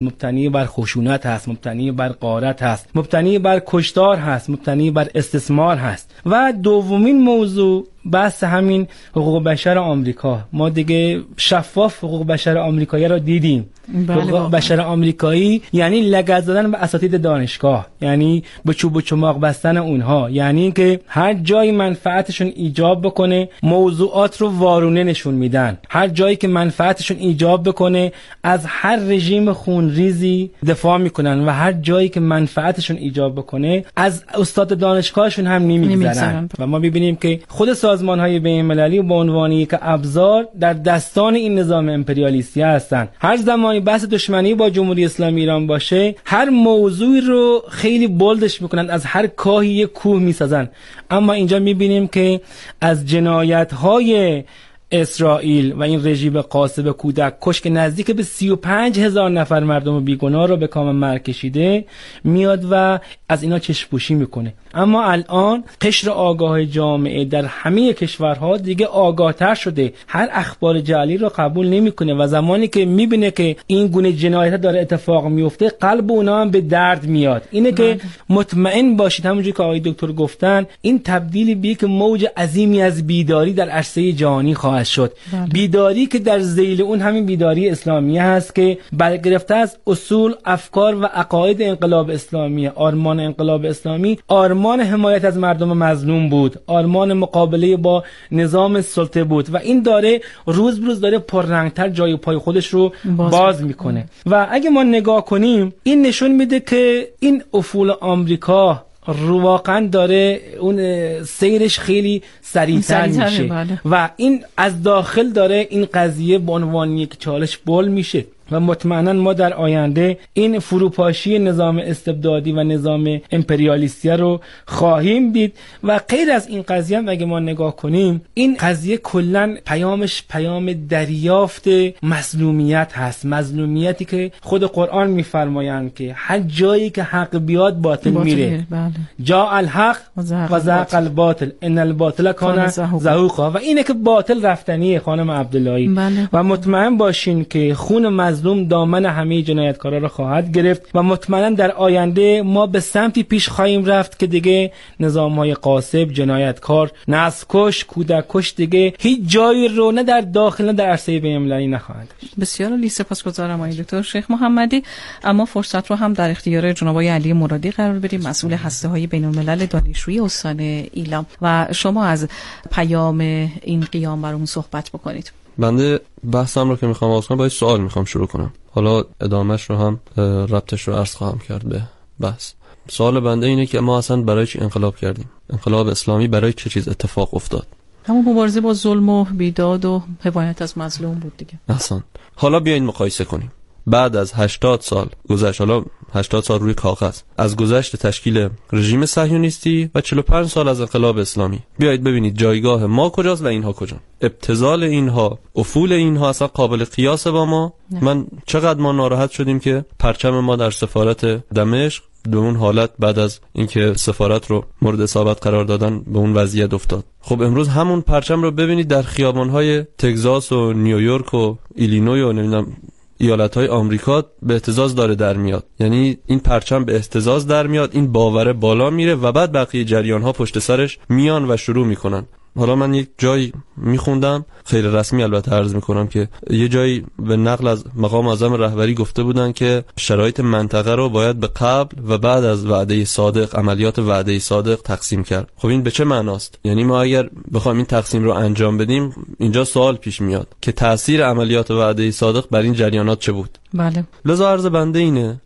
مبتنی بر خشونت هست، مبتنی بر غارت هست، مبتنی بر کشتار هست، مبتنی بر استثمار هست. و دومین موضوع بحث همین حقوق بشر آمریکا. ما دیگه شفاف حقوق بشر آمریکایی را دیدیم. حقوق بشر آمریکایی یعنی لگد زدن به اساتید دانشگاه، یعنی به چوب و چماق بستن اونها، یعنی اینکه هر جایی منفعتشون ایجاب بکنه موضوعات رو وارونه نشون میدن، هر جایی که منفعتشون ایجاب بکنه از هر رژیم خونریزی دفاع میکنن و هر جایی که منفعتشون ایجاب بکنه از استاد دانشگاهشون هم نمیگذرن. و ما میبینیم که خود سازمان‌های بین‌المللی به عنوان یک ابزار در دستان این نظام امپریالیستی هستند. هر زمانی بحث دشمنی با جمهوری اسلامی ایران باشه، هر موضوعی رو خیلی بولدش میکنن، از هر کاهی یک کوه میسازن. اما اینجا میبینیم که از جنایت‌های اسرائیل و این رژیم قاصب کودک کش که نزدیک به 35,000 نفر مردم بیگناه رو به کام مرگ کشیده میاد و از اینا چشم‌پوشی میکنه. اما الان قشر آگاه جامعه در همه کشورها دیگه آگاه‌تر شده، هر اخبار جعلی رو قبول نمیکنه و زمانی که میبینه که این گونه جنایت داره اتفاق میفته قلب اونا هم به درد میاد. اینه که مطمئن باشید همونجوری که آقای دکتر گفتن این تبدیل به یک موج عظیمی از بیداری در عرصه جهانی خواهد شد. بیداری که در ذیل اون همین بیداری اسلامی هست که برگرفته از اصول، افکار و عقاید انقلاب اسلامی. آرمان انقلاب اسلامی آرمان حمایت از مردم مظلوم بود، آرمان مقابله با نظام سلطه بود و این داره روز به روز داره پررنگتر جای پای خودش رو باز میکنه. و اگه ما نگاه کنیم این نشون میده که این افول آمریکا واقعا داره اون سیرش خیلی سریعتر میشه و این از داخل داره این قضیه به عنوان یک چالش بول میشه و مطمئنا ما در آینده این فروپاشی نظام استبدادی و نظام امپریالیستی رو خواهیم دید. و غیر از این قضیه هم اگه ما نگاه کنیم این قضیه کلن پیامش پیام دریافت مظلومیت هست، مظلومیتی که خود قرآن میفرمایند که هر جایی که حق بیاد باطل میره. جاء الحق و زهق الباطل ان الباطل کان زهوقا. و اینه که باطل رفتنیه خانم عبداللهی. و مطمئن باشین که خون مظلوم دامن همه جنایتکارا را خواهد گرفت و مطمئنا در آینده ما به سمتی پیش خواهیم رفت که دیگه نظام‌های قاصب، جنایتکار، نسل‌کش، کودک‌کش دیگه هیچ جایی رو نه در داخل نه در عرصه بین‌المللی نخواهند داشت. بسیار عالی، سپاسگزارم آقای دکتر شیخ محمدی. اما فرصت رو هم در اختیار جناب آقای علی مرادی قرار بدیم، مسئول هسته‌های بین‌الملل دانشجویی استان ایلام، و شما از پیام این قیام برامون صحبت بکنید. بنده بحثم رو که میخوام آغاز کنم با سوال میخوام شروع کنم، حالا ادامهش رو هم ربطش رو عرض خواهم کرد به بحث. سوال بنده اینه که ما اصلا برای چی انقلاب کردیم؟ انقلاب اسلامی برای چه چیز اتفاق افتاد؟ همون مبارزه با ظلم و بیداد و حمایت از مظلوم بود دیگه. احسن. حالا بیاین مقایسه کنیم. بعد از 80 سال گذشت، حالا 80 سال روی کاغذ، از گذشت تشکیل رژیم صهیونیستی و 45 سال از انقلاب اسلامی، بیایید ببینید جایگاه ما کجاست و اینها کجا. ابتذال اینها، افول اینها اصلا قابل قیاس با ما. من چقدر ما ناراحت شدیم که پرچم ما در سفارت دمشق به اون حالت بعد از اینکه سفارت رو مورد اصابت قرار دادن به اون وضعیت افتاد. خب امروز همون پرچم رو ببینید در خیابان‌های تگزاس و نیویورک و ایلینوی و نمیدونم ایالت‌های آمریکا به اهتزاز داره در میاد. یعنی این پرچم به اهتزاز در میاد، این باوره بالا میره و بعد بقیه جریان‌ها پشت سرش میان و شروع میکنن. حالا من یک جایی میخوندم، خیلی رسمی البته عرض میکنم، که یه جایی به نقل از مقام اعظم رهبری گفته بودن که شرایط منطقه رو باید به قبل و بعد از وعده صادق، عملیات وعده صادق تقسیم کرد. خب این به چه معناست؟ یعنی ما اگر بخوایم این تقسیم رو انجام بدیم، اینجا سوال پیش میاد که تأثیر عملیات وعده صادق بر این جریانات چه بود؟ بله. لذا عرض بنده اینه،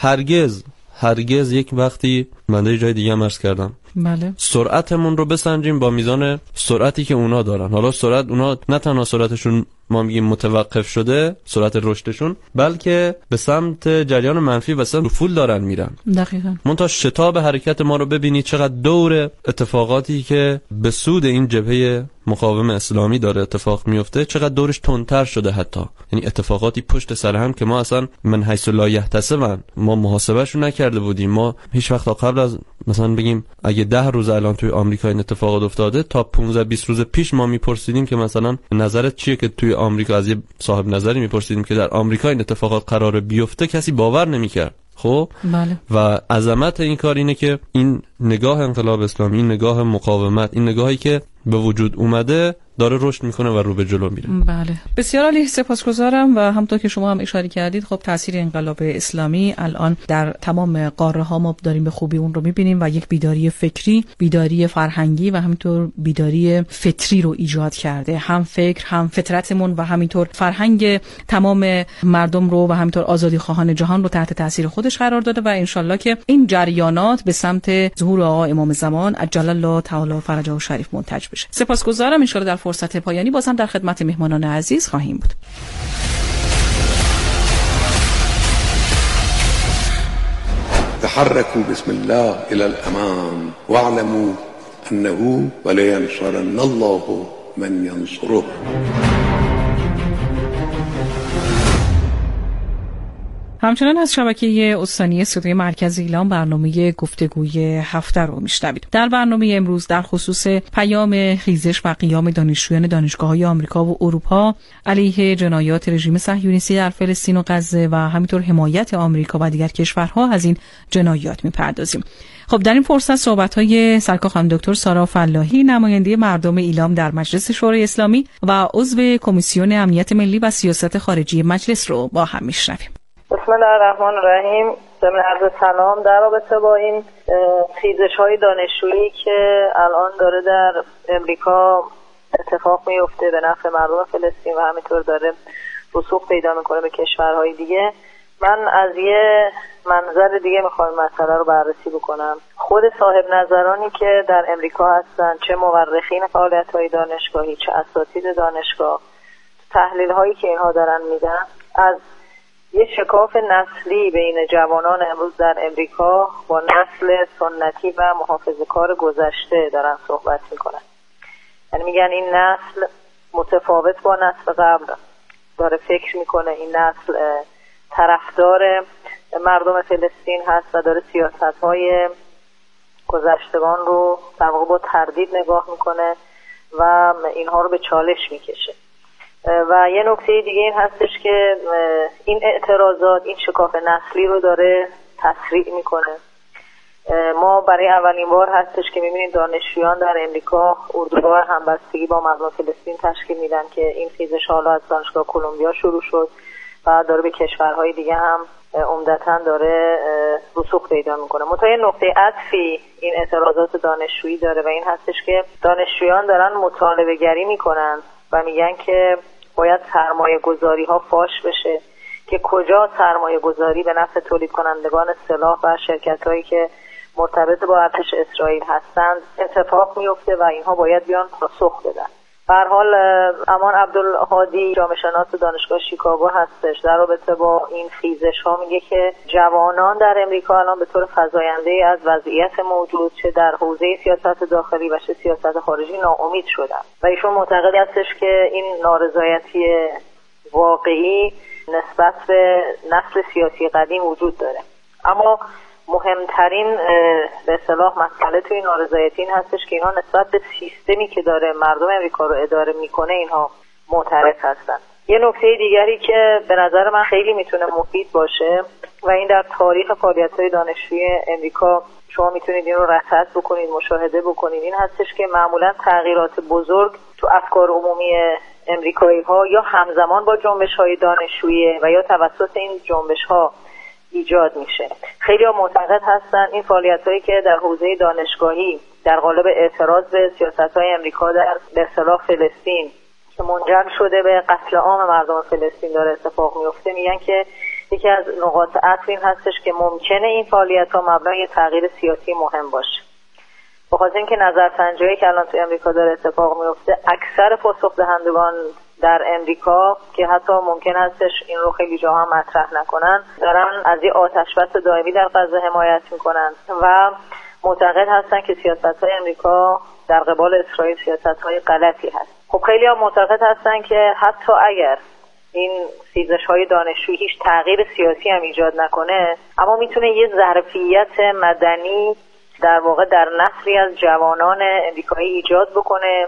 هرگز یک وقتی بنده جای دیگه هم عرض کردم، بله، سرعتمون رو بسنجیم با میزان سرعتی که اونا دارن. حالا سرعت اونا نه تنها سرعتشون ما میگیم متوقف شده، سرعت رشدشون، بلکه به سمت جریان منفی و سمت افول دارن میرن. دقیقاً. منتها شتاب حرکت ما رو ببینید چقدر دور اتفاقاتی که به سود این جبهه مقاوم اسلامی داره اتفاق میفته چقدر دورش تندتر شده. حتی یعنی اتفاقاتی پشت سر هم که ما اصلا من حیث لا یحتسبن ما محاسبهشون نکرده بودیم. ما هیچ وقت تا قبل از مثلا بگیم اگه 10 روز الان توی آمریکا این اتفاقات افتاده، تا 15-20 روز پیش ما میپرسیدیم که مثلا نظرت چیه که توی آمریکا از یه صاحب نظری میپرسیدیم که در آمریکا این اتفاقات قراره بیفته، کسی باور نمیکرد. خب بله. و عظمت این کار اینه که این نگاه انقلاب اسلامی، این نگاه مقاومت، این نگاهی که به وجود اومده داره رشد میکنه و رو به جلو میره. بله، بسیار عالی، سپاسگزارم. و همونطور که شما هم اشاره کردید، خب تاثیر انقلاب اسلامی الان در تمام قاره ها ما داریم به خوبی اون رو میبینیم و یک بیداری فکری، بیداری فرهنگی و همینطور بیداری فطری رو ایجاد کرده. هم فکر، هم فطرتمون و همینطور فرهنگ تمام مردم رو و همینطور آزادی خواهان جهان رو تحت تاثیر خودش قرار داده و انشالله که این جریانات به سمت ظهور آقا امام زمان عجل الله تعالی فرجه شریف منتج بشه. سپاسگزارم. انشالله در فرصت پایانی باز هم در خدمت مهمانان عزیز خواهیم بود. تحركوا بسم الله إلى الأمام واعلموا أنه ولينصرن الله من ينصره. همچنان از شبکه استانی صدای مرکز ایلام برنامه گفتگوی هفته رو میشنوید. در برنامه امروز در خصوص پیام خیزش و قیام دانشجویان دانشگاه‌های آمریکا و اروپا علیه جنایات رژیم صهیونیستی در فلسطین و غزه و همینطور حمایت آمریکا و دیگر کشورها از این جنایات میپردازیم. خب در این فرصت صحبت‌های سرکار خانم دکتر سارا فلاحی، نماینده مردم ایلام در مجلس شورای اسلامی و عضو کمیسیون امنیت ملی و سیاست خارجی مجلس رو با هم میشنویم. بسم الله الرحمن الرحیم. ضمن عرض سلام در رابطه با این خیزش‌های دانشجویی که الان داره در امریکا اتفاق میفته به نفع مردم فلسطین و همینطور داره رسوخ پیدا میکنه به کشورهای دیگه، من از یه منظر دیگه میخوام مسئله رو بررسی بکنم. خود صاحب نظرانی که در امریکا هستن، چه مورخین فعالیت‌های دانشگاهی، چه اساتید دانشگاه، تحلیل‌هایی که اینها دارن میدن، از یه شکاف نسلی بین جوانان امروز در امریکا با نسل سنتی و محافظه‌کار گذشته دارن صحبت میکنن. یعنی میگن این نسل متفاوت با نسل قبل داره فکر میکنه، این نسل طرفدار مردم فلسطین هست و داره سیاست‌های گذشتگان رو در واقع با تردید نگاه میکنه و اینها رو به چالش میکشه. و یه نکته دیگه این هستش که این اعتراضات این شکاف نسلی رو داره تسریع میکنه. ما برای اولین بار هستش که میبینیم دانشجویان در امریکا اردوگاه همبستگی با مردم فلسطین تشکیل میدن که این خیزش حالا از دانشگاه کلمبیا شروع شد و داره به کشورهای دیگه هم عمدتاً داره رسوخ پیدا میکنه. منتها یه نقطه عطفی این اعتراضات دانشجویی داره و این هستش که دانشجویان دارن مطالبه گری میکنن و میگن که باید سرمایه گذاری ها فاش بشه، که کجا سرمایه گذاری به نفع تولید کنندگان سلاح و شرکت هایی که مرتبط با ارتش اسرائیل هستند اتفاق میفته و اینها باید بیان پاسخ بدن. به هر حال امان عبدالهادی جامعه شناس دانشگاه شیکاگو هستش در رابطه با این خیزش ها میگه که جوانان در امریکا الان به طور فزاینده از وضعیت موجود چه در حوزه سیاست داخلی و چه سیاست خارجی ناامید شدن و ایشون معتقد هستش که این نارضایتی واقعی نسبت به نسل سیاسی قدیم وجود داره. اما مهمترین به اصطلاح مسئله توی نارضایتی این هستش که اینها نسبت به سیستمی که داره مردم امریکا رو اداره میکنه اینها معترض هستن. یه نکته دیگری که به نظر من خیلی میتونه مفید باشه و این در تاریخ فعالیت‌های دانشجویی امریکا شما میتونید این رو رصد بکنید، مشاهده بکنید، این هستش که معمولا تغییرات بزرگ تو افکار عمومی امریکایی‌ها یا همزمان با جنبش‌های دانشجویی و یا توسط این جنبش‌ها ایجاد میشه. خیلی ها معتقد هستن این فعالیت‌هایی که در حوزه دانشگاهی در قالب اعتراض به سیاست‌های امریکا در به اصطلاح فلسطین که منجر شده به قتل عام مردم فلسطین داره اتفاق میفته، میگن که یکی از نقاط عطف این هستش که ممکنه این فعالیت‌ها مبنای یه تغییر سیاسی مهم باشه. بخاطر اینکه نظرسنجی‌هایی که الان تو امریکا داره اتفاق میفته، اکثر پاسخ دهندگان در امریکا که حتی ممکن هستش این رو خیلی جاها مطرح نکنن دارن از یه آتشبس دائمی در غزه حمایت میکنن و معتقد هستن که سیاست‌های امریکا در قبال اسرائیل سیاست‌های غلطی هست. خب خیلی ها معتقد هستن که حتی اگر این خیزش‌های دانشجویی هیچ تغییر سیاسی هم ایجاد نکنه، اما میتونه یه ظرفیت مدنی در واقع در نسلی از جوانان امریکایی ایجاد بکنه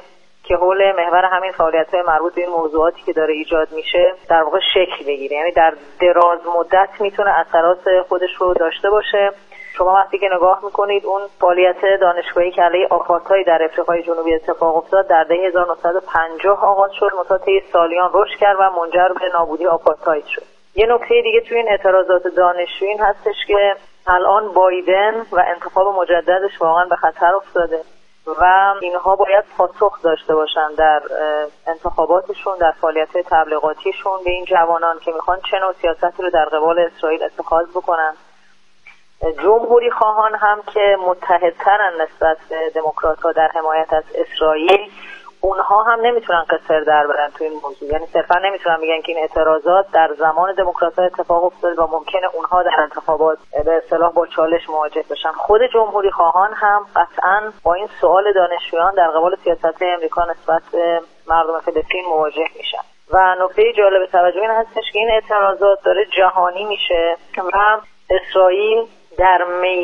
که حول محور همین فعالیت‌های مربوط به این موضوعاتی که داره ایجاد میشه در واقع شکل بگیره. یعنی در دراز مدت میتونه اثرات خودش رو داشته باشه. شما وقتی که نگاه میکنید اون فعالیت دانشگاهی که علیه آپارتاید در افریقای جنوبی اتفاق افتاد در دهه 1950 آغاز شد، مدت سالیان رشد کرد و منجر به نابودی آپارتاید شد. یه نکته دیگه توی این اعتراضات دانشجویی این هستش که الان بایدن و انتخاب مجددش واقعا به خطر افتاده و اینها باید پاسخ داشته باشن در انتخاباتشون، در فعالیت تبلیغاتیشون به این جوانان که میخوان چه نوع سیاستی رو در قبال اسرائیل اتخاذ بکنن. جمهوری خواهان هم که متحدترن نسبت به دموکرات‌ها در حمایت از اسرائیل، اونها هم نمیتونن قصر در برن تو این موضوع. یعنی صرفا نمیتونن بگن که این اعتراضات در زمان دموکرات‌ها اتفاق افتاد و ممکنه اونها در انتخابات به اصطلاح با چالش مواجه بشن. خود جمهوری خواهان هم قطعاً با این سوال دانشجویان در قبال سیاست امریکا نسبت به مردم فلسطین مواجه میشن. و نکته جالب توجه این هستش که این اعتراضات داره جهانی میشه و اسرائیل در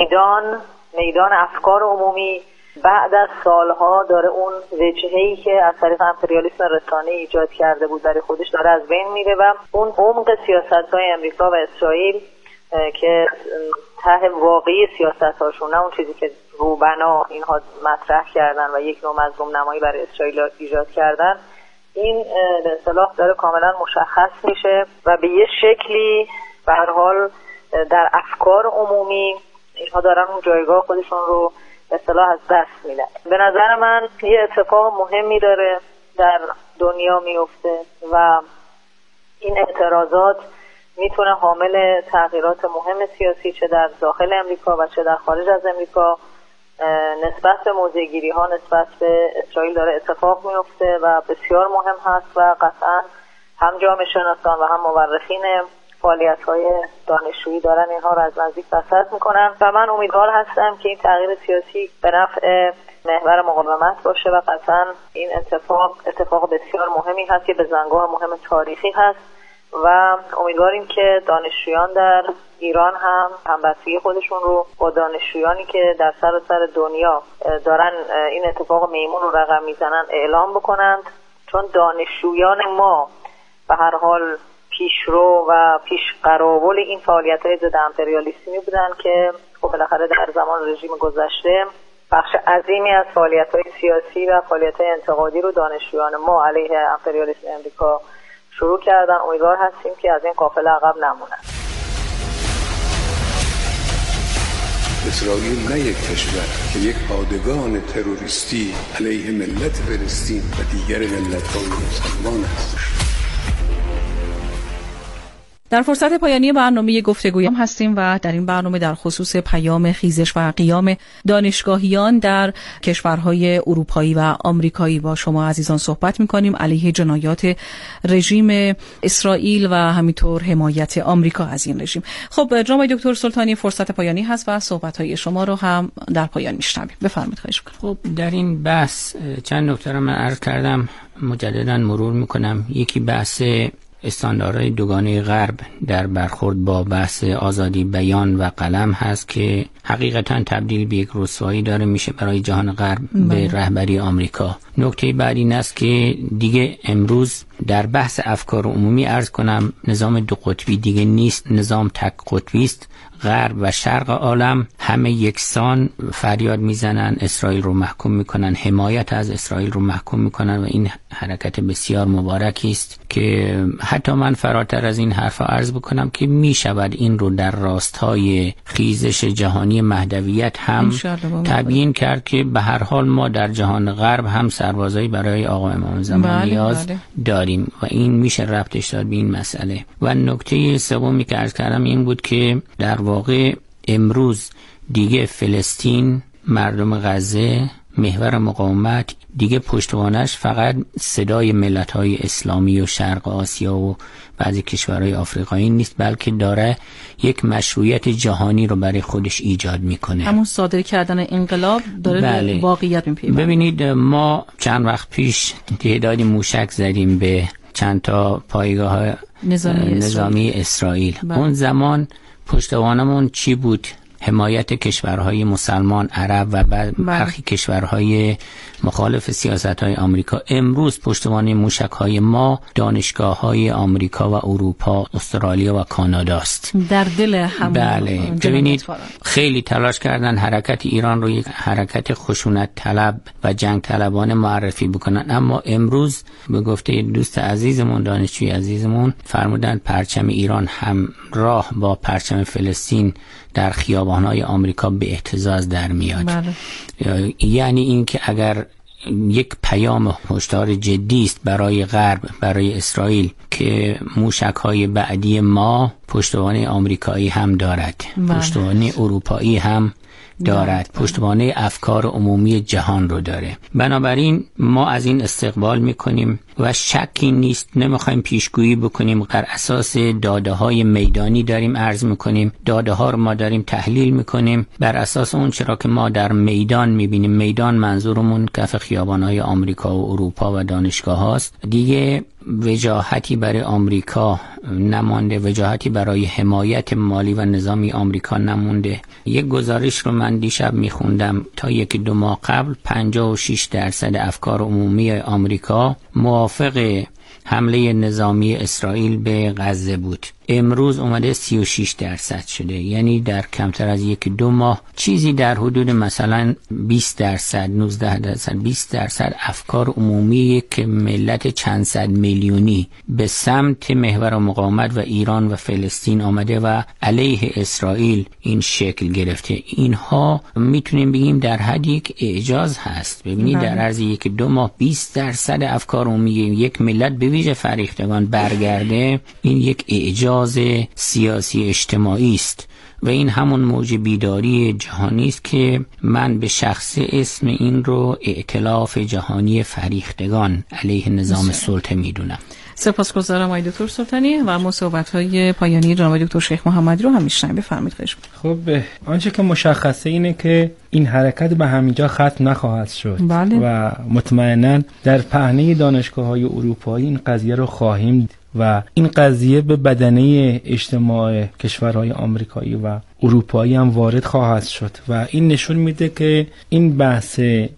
میدان افکار عمومی بعد از سالها داره اون وجهه‌ای که از طریق امپریالیسم رسانه‌ای ایجاد کرده بود برای خودش داره از بین میره و اون عمق سیاست‌های امریکا و اسرائیل که ته واقعی سیاست‌هاشون، نه اون چیزی که روبنا اینها مطرح کردن و یک نوع مظلوم نمایی برای اسرائیل ایجاد کردن، این به اصطلاح داره کاملا مشخص میشه و به یه شکلی به هر حال در افکار عمومی اینها دارن اون جایگاه خودشون رو به اصطلاح از دست میدن. به نظر من یه اتفاق مهمی داره در دنیا میفته و این اعتراضات میتونه حامل تغییرات مهم سیاسی چه در داخل امریکا و چه در خارج از امریکا نسبت به موضع‌گیری ها نسبت به اسرائیل داره اتفاق میفته و بسیار مهم هست و قطعا هم جامعه شناسان و هم مورخین فعالیت‌های دانشجویی دارن اینها رو از نزدیک رصد میکنن و من امیدوار هستم که این تغییر سیاسی به نفع محور مقاومت باشه و قطعا این اتفاق بسیار مهمی هست که به زنگاه مهم تاریخی هست و امیدواریم که دانشجویان در ایران هم همبستگی خودشون رو با دانشجویانی که در سراسر دنیا دارن این اتفاق میمون رو رقم میزنن اعلام بکنند، چون دانشجویان ما به هر حال پیشرو و پیش قراول این فعالیت‌های ضد امپریالیسمی بودن که خب بالاخره در زمان رژیم گذشته بخش عظیمی از فعالیت‌های سیاسی و فعالیت‌های انتقادی رو دانشجویان ما علیه امپریالیسم امریکا شروع کردن. امیدوار هستیم که از این قافله عقب نمونن. اسرائیل نه یک کشور که یک پادگان تروریستی علیه ملت فلسطین و دیگر ملت‌های مسلمان است. در فرصت پایانی برنامه گفتگوی هم هستیم و در این برنامه در خصوص پیام خیزش و قیام دانشگاهیان در کشورهای اروپایی و آمریکایی با شما عزیزان صحبت می‌کنیم علیه جنایات رژیم اسرائیل و همینطور حمایت آمریکا از این رژیم. خب جناب دکتر سلطانی، فرصت پایانی هست و صحبت‌های شما رو هم در پایان می‌شنویم. بفرمایید. خواهش می‌کنم. خب در این بحث چند نکته رو من عرض کردم، مجددا مرور می‌کنم. یکی بحث استانداردهای دوگانه غرب در برخورد با بحث آزادی بیان و قلم هست که حقیقتا تبدیل به یک رسوایی داره میشه برای جهان غرب به رهبری آمریکا. نکته بعدی این است که دیگه امروز در بحث افکار عمومی عرض کنم نظام دو قطبی دیگه نیست، نظام تک قطبی است. غرب و شرق عالم همه یکسان فریاد میزنن، اسرائیل رو محکوم میکنن، حمایت از اسرائیل رو محکوم میکنن و این حرکت بسیار مبارکی است که حتی من فراتر از این حرفا عرض بکنم که میشود این رو در راستای خیزش جهانی مهدویت هم تبیین کرد که به هر حال ما در جهان غرب هم سربازایی برای آقا امام زمان نیاز داریم و این میشه ربطش داد به این مسئله. و نکته سومی که عرض کردم این بود که در واقع امروز دیگه فلسطین، مردم غزه، محور مقاومت دیگه پشتوانش فقط صدای ملت‌های اسلامی و شرق آسیا و بعضی کشورهای آفریقایی نیست، بلکه داره یک مشروعیت جهانی رو برای خودش ایجاد میکنه. همون صادر کردن انقلاب داره واقعیت میپیوند. ببینید ما چند وقت پیش تعدادی موشک زدیم به چند تا پایگاه نظامی اسرائیل. اون زمان پشتوانمون چی بود؟ حمایت کشورهای مسلمان، عرب و برخی کشورهای مخالف سیاست‌های آمریکا امروز پشتوانه موشک‌های ما دانشگاه‌های آمریکا و اروپا، استرالیا و کانادا است. در دل همون. بله، ببینید خیلی تلاش کردن حرکت ایران رو یک حرکت خشونت طلب و جنگ طلبانه معرفی بکنن، اما امروز به گفته دوست عزیزمون، دانشجوی عزیزمون، فرمودن پرچم ایران همراه با پرچم فلسطین در خیابان‌های آمریکا به اهتزاز در میاد. بله. یعنی این که اگر یک پیام هشدار جدی است برای غرب، برای اسرائیل که موشک‌های بعدی ما پشتوانه آمریکایی هم دارد، پشتوانه اروپایی هم دارد، پشتوانه افکار عمومی جهان رو داره. بنابراین ما از این استقبال میکنیم و شکی نیست، نمیخوایم پیشگویی بکنیم، بر اساس داده‌های میدانی داریم عرض میکنیم، داده‌ها رو ما داریم تحلیل میکنیم بر اساس اون چرا که ما در میدان میبینیم. میدان منظورمون کف خیابان‌های آمریکا و اروپا و دانشگاه هاست. دیگه وجاهتی برای آمریکا نمانده، وجاهتی برای حمایت مالی و نظامی آمریکا نمونده. یک گزارش رو من دیشب میخوندم، تا 1-2 ماه قبل 56% افکار عمومی آمریکا موافق حمله نظامی اسرائیل به غزه بود. امروز اومده 36% شده، یعنی در کمتر از 1-2 ماه چیزی در حدود مثلا 20%، 19%، 20% افکار عمومی که ملت چند صد میلیونی به سمت محور مقاومت و ایران و فلسطین آمده و علیه اسرائیل این شکل گرفته. اینها میتونیم بگیم در حد یک اعجاز هست. ببینید در عرض 1-2 ماه 20% افکار عمومی یک ملت به ویژه فریختگان برگرده، این یک اعجاز سیاسی اجتماعی است و این همون موج بیداری جهانی است که من به شخص اسم این رو ائتلاف جهانی فریختگان علیه نظام سلطه میدونم. سپاسگزارم آقای دکتر سلطانی و ما صحبت‌های پایانی جناب دکتر شیخ محمدی رو هم میشنویم. بفرمایید. خواهش خب آنچه که مشخصه اینه که این حرکت به همینجا ختم نخواهد شد. بله. و مطمئناً در پهنه دانشگاه‌های اروپایی این قضیه رو خواهیم و این قضیه به بدنه اجتماع کشورهای آمریکایی و اروپایی هم وارد خواهد شد و این نشون میده که این بحث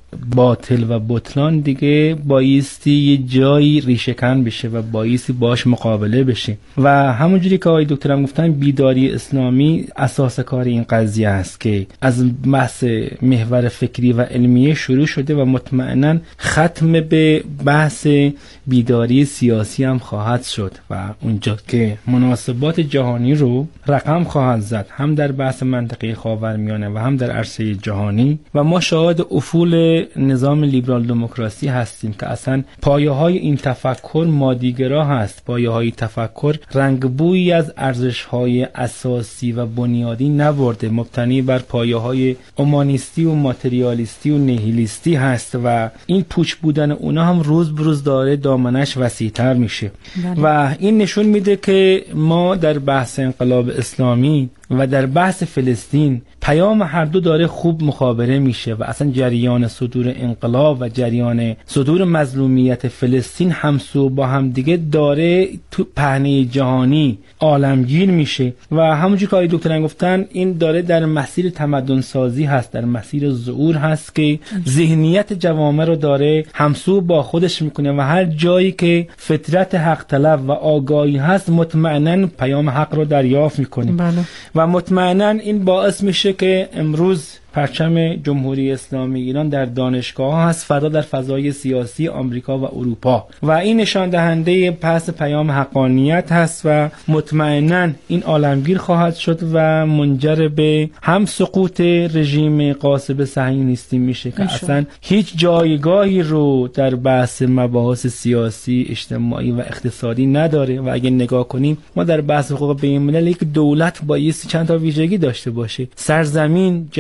باطل و بطلان دیگه بایستی یه جایی ریشه‌کن بشه و بایستی باش مقابله بشه و همونجوری که آقای دکترم گفتن بیداری اسلامی اساس کار این قضیه است که از بحث محور فکری و علمیه شروع شده و مطمئناً ختم به بحث بیداری سیاسی هم خواهد شد و اونجا که مناسبات جهانی رو رقم خواهد زد، هم در بحث منطقه خاورمیانه و هم در عرصه جهانی و ما شاهد افول نظام لیبرال دموکراسی هستیم که اصلا پایه‌های این تفکر مادیگرا هست. پایه‌های تفکر رنگبویی از ارزش‌های اساسی و بنیادی نبرده، مبتنی بر پایه‌های اومانیستی و ماتریالیستی و نیهیلیستی هست و این پوچ بودن اونا هم روز به روز داره دامنش وسیع‌تر میشه. و این نشون میده که ما در بحث انقلاب اسلامی و در بحث فلسطین پیام هر دو داره خوب مخابره میشه و اصلا جریان صدور انقلاب و جریان صدور مظلومیت فلسطین همسو با هم دیگه داره تو پهنه جهانی عالمگیر میشه و همونجور که آقای دکتران گفتن این داره در مسیر تمدن سازی هست، در مسیر ظهور هست که ذهنیت جوامع رو داره همسو با خودش میکنه و هر جایی که فطرت حق طلب و آگاهی هست مطمئناً پیام حق رو دریافت میکنه. بله. و مطمئناً این باعث میشه که امروز پرچم جمهوری اسلامی ایران در دانشگاه هست، فردا در فضای سیاسی آمریکا و اروپا و این نشان دهنده پس پیام حقانیت هست و مطمئناً این عالمگیر خواهد شد و منجر به هم سقوط رژیم غاصب صهیونیستی میشه که اصلا هیچ جایگاهی رو در بحث مباحث سیاسی، اجتماعی و اقتصادی نداره و اگه نگاه کنیم ما در بحث حقوق بین‌الملل یک دولت بایستی چند تا ویژگی داشته باشه: سرزمین، جمعیت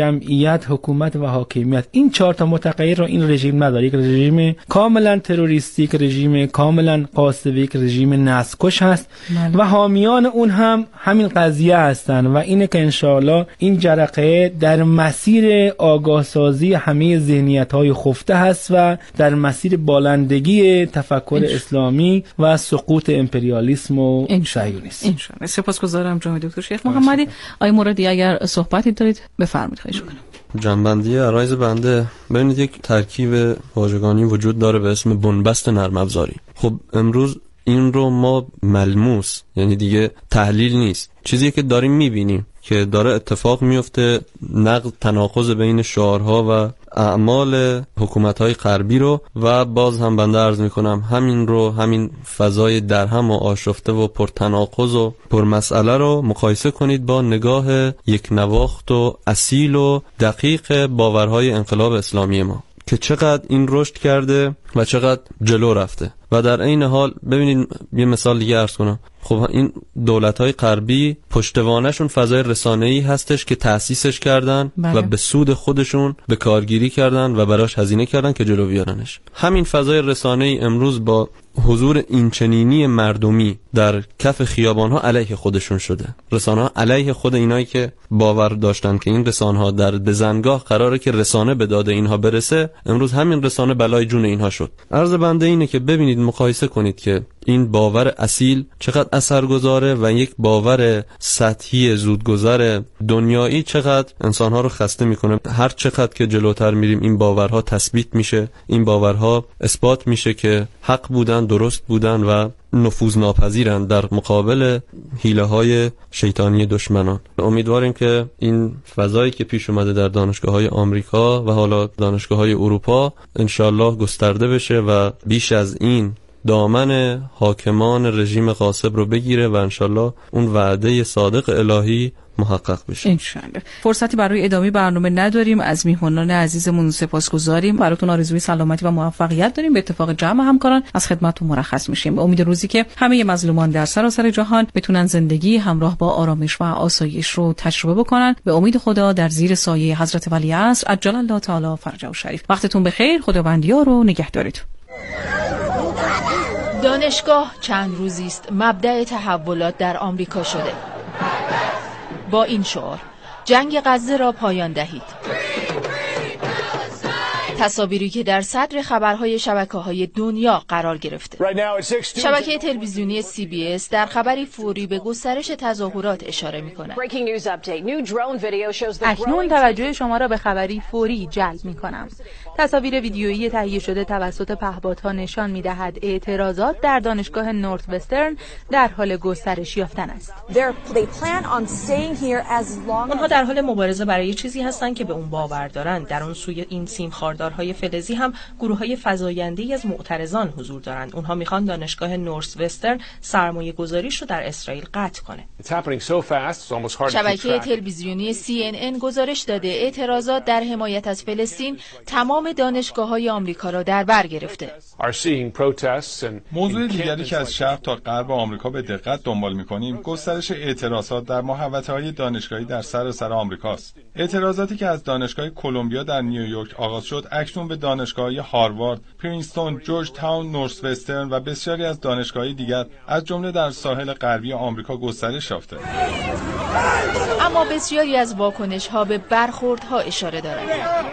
امنیت، حکومت و حاکمیت. این 4 تا متغیر رو این رژیم نداره. یک رژیم کاملا تروریستیک، رژیم کاملا قاصد، یک رژیم نسل‌کش هست و حامیان اون هم همین قضیه هستن و اینه که انشاءالله این جرقه در مسیر آگاه سازی همه ذهنیت‌های خفته هست و در مسیر بالندگی تفکر اسلامی و سقوط امپریالیسم و صهیونیسم. انشاءالله. سپاسگزارم جناب دکتر شیخ محمدی. آقای مرادی اگر صحبتی دارید بفرمایید، خواهش می‌کنم. جنبندی عرایض بنده، ببینید یک ترکیب واژگانی وجود داره به اسم بنبست نرم افزاری. خب امروز این رو ما ملموس، یعنی دیگه تحلیل نیست، چیزی که داریم میبینیم که داره اتفاق میفته، نقض تناقض بین شعارها و اعمال حکومت‌های غربی رو و باز هم بنده عرض میکنم همین فضای درهم و آشفته و پرتناقض و پرمسئله رو مقایسه کنید با نگاه یک نواخت و اصیل و دقیق باورهای انقلاب اسلامی ما که چقدر این رشد کرده و چقدر جلو رفته. و در این حال ببینید یه مثال دیگه عرض کنم، خب این دولت‌های غربی پشتوانه‌شون فضای رسانه‌ای هستش که تأسیسش کردن و به سود خودشون به کارگیری کردن و براش هزینه کردن که جلو بیارنش. همین فضای رسانه‌ای امروز با حضور اینچنینی مردمی در کف خیابان‌ها علیه خودشون شده. رسانه‌ها علیه خود اینایی که باور داشتن که این رسانه‌ها در بزنگاه قراره که رسانه به داد اینها برسه، امروز همین رسانه بلای جون اینها شد. عرض بنده اینه که ببینید، مقایسه کنید که این باور اصیل چقدر اثرگذاره و یک باور سطحی زودگذر دنیایی چقدر انسانها رو خسته میکنه. هر چقدر که جلوتر میریم این باورها تثبیت میشه، این باورها اثبات میشه که حق بودن، درست بودن و نفوذ ناپذیرند در مقابل حیله‌های شیطانی دشمنان. امیدواریم که این فضایی که پیش اومده در دانشگاه‌های آمریکا و حالا دانشگاه‌های اروپا انشالله گسترده بشه و بیش از این دامن حاکمان رژیم غاصب رو بگیره و انشالله اون وعده صادق الهی محقق بشه انشالله. فرصتی برای ادامه برنامه نداریم. از میهمانان عزیزمون سپاسگزاریم. براتون آرزوی سلامتی و موفقیت داریم. به اتفاق جمع همکاران از خدمتتون مرخص میشیم. به امید روزی که همه مظلومان در سراسر جهان بتونن زندگی همراه با آرامش و آسایش رو تجربه بکنن. به امید خدا در زیر سایه حضرت ولیعصر عجل الله تعالی فرجه الشریف. وقتتون بخیر. خداوندی‌ها رو نگهدارید. دانشگاه چند روزی است مبدأ تحولات در آمریکا شده. با این شعار: جنگ غزه را پایان دهید. تصاویری که در صدر خبرهای شبکه‌های دنیا قرار گرفته. شبکه تلویزیونی CBS در خبری فوری به گسترش تظاهرات اشاره می‌کند. اکنون توجه شما را به خبری فوری جلب می‌کنم. تصاویر ویدیویی تهیه شده توسط پهپادها نشان می‌دهد اعتراضات در دانشگاه نورت وسترن در حال گسترش یافتن است. آنها در حال مبارزه برای چیزی هستند که به اون باور دارند. در اون سوی این سیم خاردارهای فلزی هم گروه‌های فزاینده‌ای از معترضان حضور دارند. اونها میخوان دانشگاه نورت وسترن سرمایه گذاریش رو در اسرائیل قطع کنه. شبکه تلویزیونی CNN گزارش داده اعتراضات در حمایت از فلسطین تمام دانشگاه‌های آمریکا را در بر گرفته. موضوع دیگری که از شرق تا غرب آمریکا به دقت دنبال می‌کنیم گسترش اعتراضات در محوطه‌های دانشگاهی در سراسر آمریکاست. اعتراضاتی که از دانشگاه کلمبیا در نیویورک آغاز شد اکنون به دانشگاه‌های هاروارد، پرینستون، جورج تاون، نورت وسترن و بسیاری از دانشگاه‌های دیگر از جمله در ساحل غربی آمریکا گسترش یافته. اما بسیاری از واکنش‌ها به برخوردها اشاره دارند.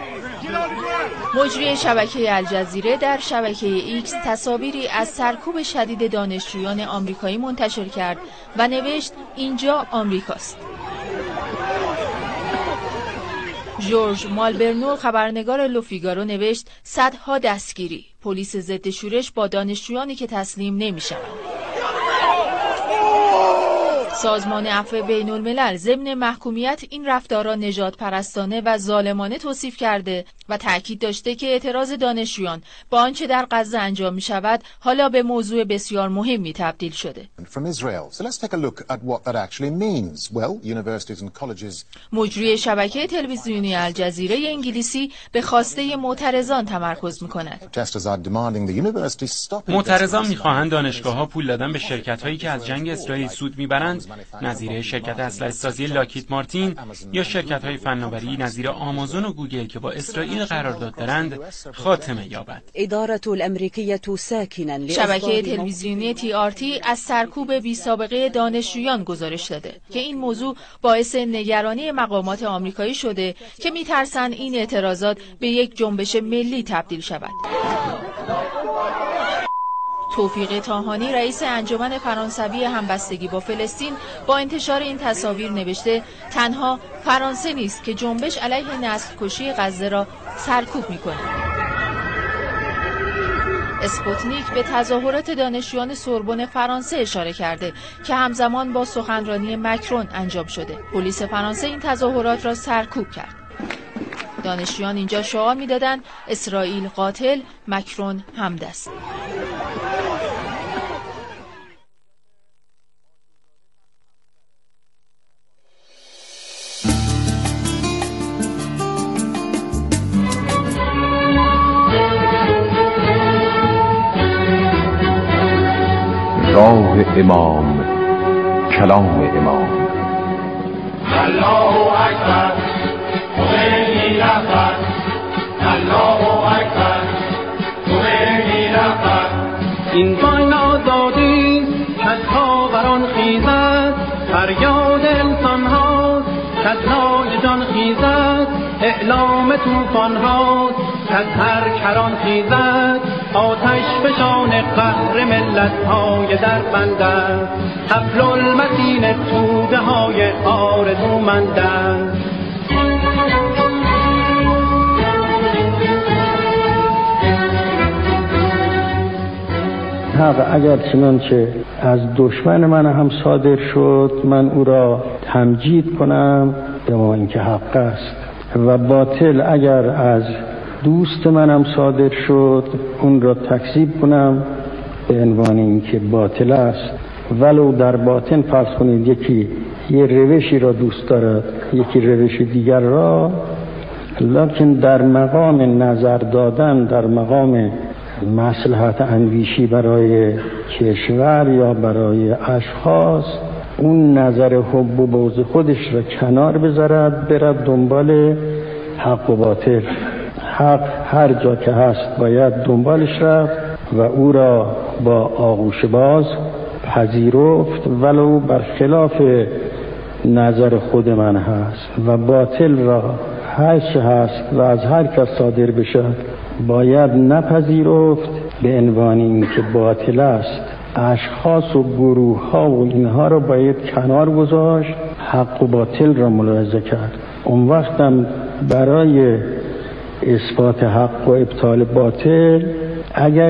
مجری شبکه الجزیره در شبکه ایکس تصاویری از سرکوب شدید دانشجویان آمریکایی منتشر کرد و نوشت اینجا آمریکاست. جورج مالبرنو خبرنگار لوفیگارو نوشت صدها دستگیری، پلیس ضد شورش با دانشجویانی که تسلیم نمیشن. سازمان عفو بین الملل ضمن محکومیت این رفتارها نژاد پرستانه و ظالمانه توصیف کرده و تأکید داشته که اعتراض دانشجویان با آنچه در غزه انجام می شود حالا به موضوع بسیار مهمی تبدیل شده. مجری شبکه تلویزیونی الجزیره انگلیسی به خواسته معترضان تمرکز می کند. معترضان می خواهند دانشگاه‌ها پول دادن به شرکت‌هایی که از جنگ اسرائیل سود می‌برند نظیر شرکت اسلحه‌سازی لاکهید مارتین یا شرکت‌های فناوری نظیر آمازون و گوگل که با اسرائیل قرارداد دارند خاتمه یابد. اداره الامریکیه ساکنا شبکه تلویزیونی TRT از سرکوب بی‌سابقه دانشجویان گزارش داده که این موضوع باعث نگرانی مقامات آمریکایی شده که می‌ترسند این اعتراضات به یک جنبش ملی تبدیل شود. توفیق طاهانی رئیس انجمن فرانسوی همبستگی با فلسطین با انتشار این تصاویر نوشته تنها فرانسه نیست که جنبش علیه نسل‌کشی غزه را سرکوب می‌کند. اسپوتنیک به تظاهرات دانشجویان سوربن فرانسه اشاره کرده که همزمان با سخنرانی مکرون انجام شده. پلیس فرانسه این تظاهرات را سرکوب کرد. دانشجویان اینجا شعار می‌دادند اسرائیل قاتل، مکرون همدست. راه امام، کلام امام. الله اکبر، خمینی رهبر. الله اکبر، خمینی رهبر. این باین آزادی کز خاوران خیزد، فریاد انسان هاست کز نای جان خیزد، اعلام طوفان هاست کز هر کران خیزد، آتش فشان قهر ملت های در بندد، حبل المتین توده های آرزومندند. حق اگر چنانچه از دشمن من هم صادر شد من او را تمجید کنم به ما اینکه حق است، و باطل اگر از دوست منم صادر شد اون را تکذیب کنم به عنوان اینکه باطل است، ولو در باطن فرض کنید یکی یه روشی را دوست دارد یکی روش دیگر را، لکن در مقام نظر دادن، در مقام مصلحت اندیشی برای کشور یا برای اشخاص، اون نظر حب و بغض خودش را کنار بذارد، برد دنبال حق و باطل. حق هر جا که هست باید دنبالش رفت و او را با آغوش باز پذیرفت، ولو برخلاف نظر خود من هست، و باطل را هر چه هست و از هر کس صادر بشد باید نپذیرفت به عنوان اینکه باطل است. اشخاص و گروه ها و اینها را باید کنار گذاشت، حق و باطل را ملاحظه کرد. اون وقتم برای اثبات حق و ابطال باطل اگر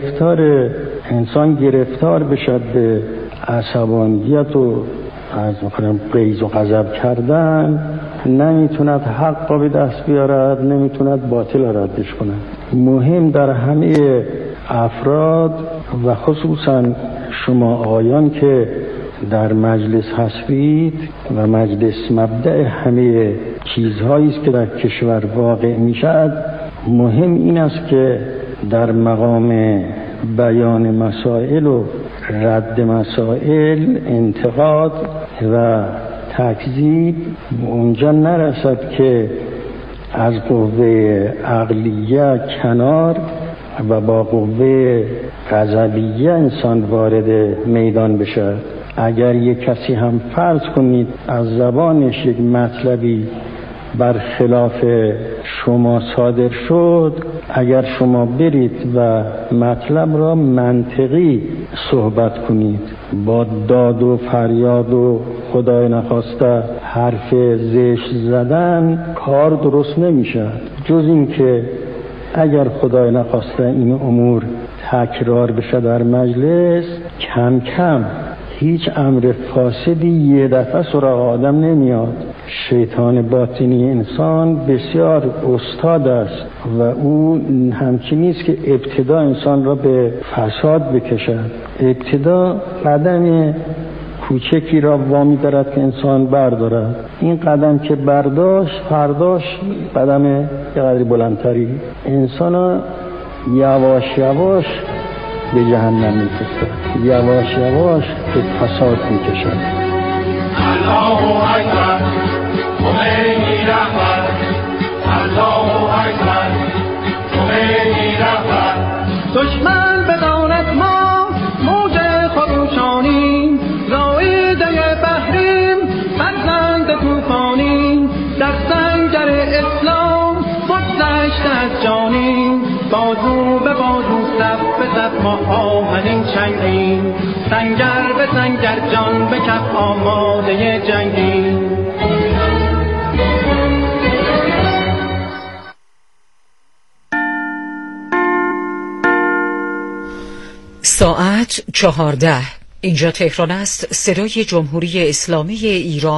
انسان گرفتار بشد به عصبانیت و از غیظ و غضب کردن، نمیتوند حق را به دست بیارد، نمیتوند باطل را ردش کند. مهم در همه افراد و خصوصا شما آقایان که در مجلس هستید و مجلس مبدأ همه چیزهایی است که در کشور واقع میشد، مهم این است که در مقام بیان مسائل و رد مسائل، انتقاد و تکذیب اونجا نرسد که از قوه عقلیه کنار و با قوه غضبیه انسان وارد میدان بشه. اگر یک کسی هم فرض کنید از زبانش یک مطلبی برخلاف شما صادر شد، اگر شما برید و مطلب را منطقی صحبت کنید، با داد و فریاد و خدای نخواسته حرف زشت زدن کار درست نمیشه، جز این که اگر خدای نخواسته این امور تکرار بشه در مجلس، کم کم هیچ امر فاسدی یه دفعه سراغ آدم نمیاد. شیطان باطنی انسان بسیار استاد است و او همچنین نیست که ابتدا انسان را به فساد بکشد. ابتدا قدم کوچکی را وامی دارد که انسان بردارد. این قدم که برداشت، فرداش قدم یه قدری بلندتری انسان را یواش یواش به جهنم می‌کشد، یواش یواش به فساد می‌کشد. الله اکبر خمینی رهبر الله اکبر خمینی رهبر دشمن بداند ما موج خروشانی زایده بحریم فرزند توفانی در سنگر اسلام بگذشت از جانیم بازو به بازو صف به صف ما آهنین چنگیم سنگر به سنگر جان به کف آماده جنگیم. ساعت 14. اینجا تهران است. صدای جمهوری اسلامی ایران.